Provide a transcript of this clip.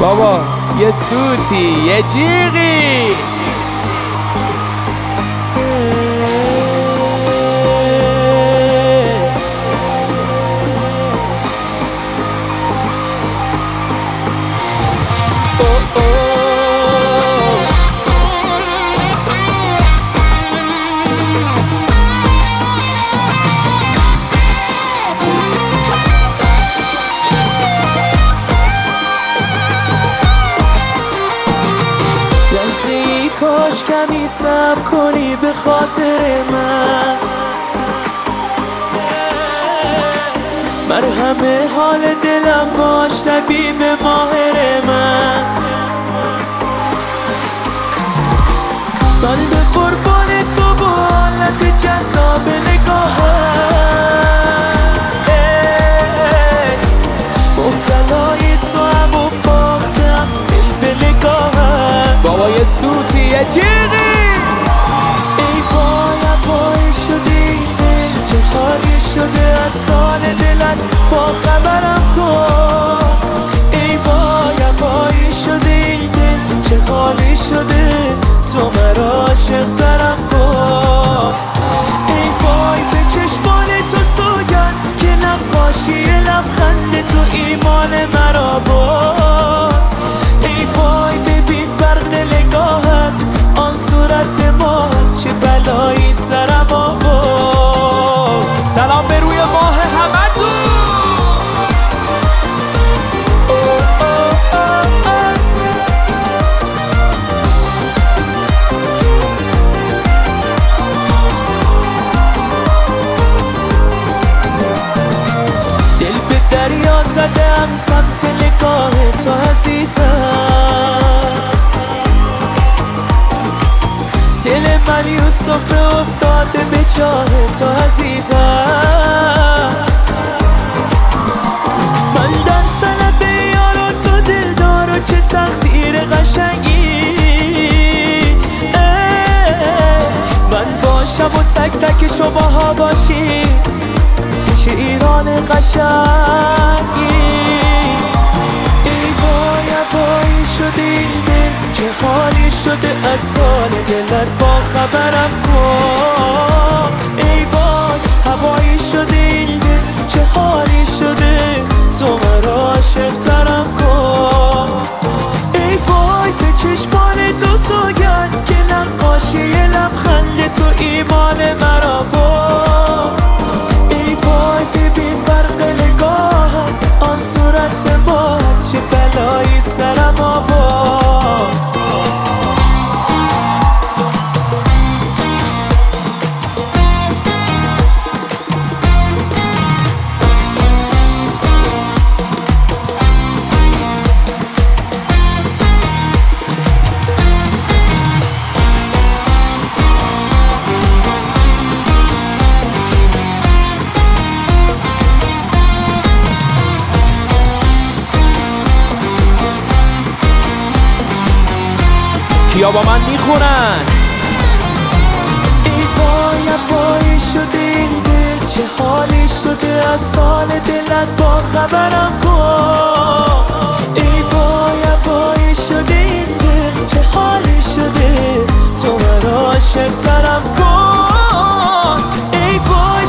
بابا یه سوتی یه جیغی کاش کمی صبر کنی به خاطر من همه حال دلم باش طبیب ماهر من به قربان تو با حالت جذاب نگاهم مبتلای تو هم و باختم دل به نگاهم بابا یه سوتی یه جیغی ای وای وای شده دل چه حالی شده از سال دلت با خبرم کن ای وای وای شده دل چه حالی شده تو مرا عاشق ترم کن ای وای به چشمان تو سوگن که نقاشی لبخند تو ایمان مرا بود ای وای ببین برق نگاهت آن صورت ما چه بلایی سرم آورد سلام به روی ماه همتون دل به دریا زدم سمت نگاه تو عزیزم دل من یوسف افتاده به جاه تو عزیزم من در طلب یار و تو دلدار و چه تقدیر قشنگی من باشم و تک تک شماها باشی چه ایران قشنگی ای وای وای شده دل چه حالی شده از حال دلت با خبرم کن ای وای هوایی شده دل چه حالی شده تو مرا عاشق ترم کن ای وای به چشمان تو سوگن که نقاشی لبخند تو ایمان مرا بود ای وای ببین برق نگاهت آن صورت ما چه بلایی سرم آورد کیا با من میخونن ای وای وای شده این دل چه حالی شده از سال دلت با خبرم کن ای وای وای شده این دل چه حالی شده تو مرا عاشق ترم کن ای وای